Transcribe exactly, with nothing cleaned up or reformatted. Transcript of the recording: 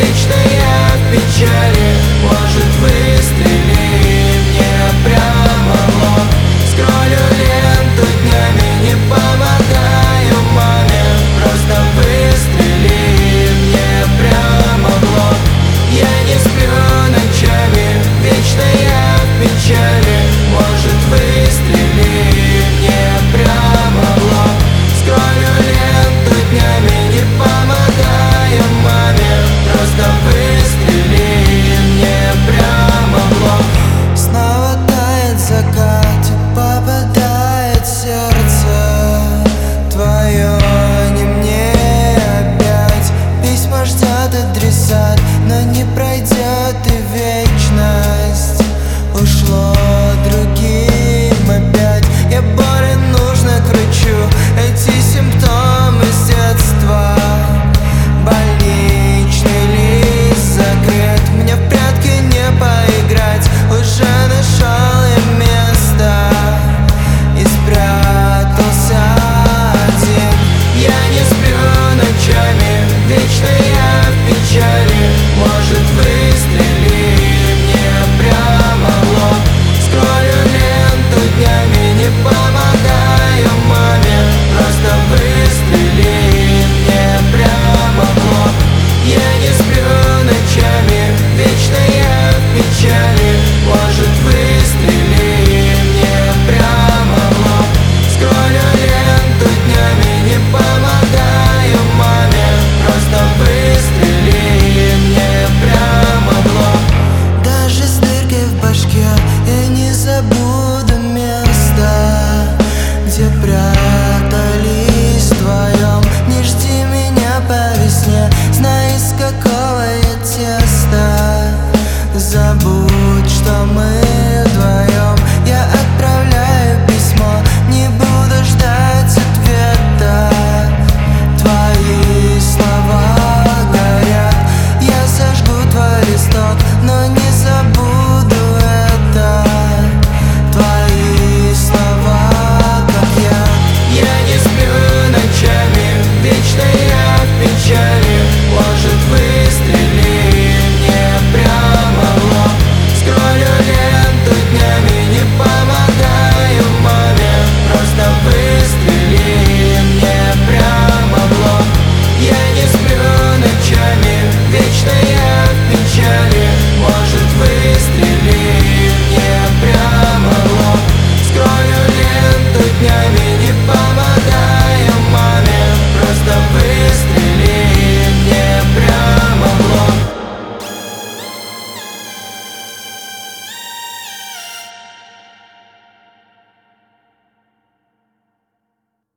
вечно я в печали. Может, выстрели мне прямо в лоб. Скроллю ленту днями, не помогаю маме. Просто выстрели мне прямо в лоб. Я не сплю ночами, вечно я в печали. Может, выстрели мне прямо в лоб. Скроллю ленту днями, не помогаю маме. Просто выстрели мне прямо в лоб. Снова тает закат, попадает сердце твое, не мне опять. Письма ждет адресат, но не пройдет и вечность. Ушло другим опять. Я болен, нужно к врачу. Эти симптомы с детства. Больничный лист закрыт. Мне в прятки не поиграть. Уже нашел я место и спрятался один. Я не сплю ночами, вечно я в печали. Может, выстрели мне прямо в лоб. Скроллю ленту днями, не помогаю маме. Просто выстрели мне прямо в лоб. Я не сплю ночами, вечно я в печали. Может, выстрели мне прямо в лоб. Скроллю ленту днями, не помогаю маме. Просто выстрели мне прямо в лоб. Даже с дыркой в башке я не забуду место, где прятался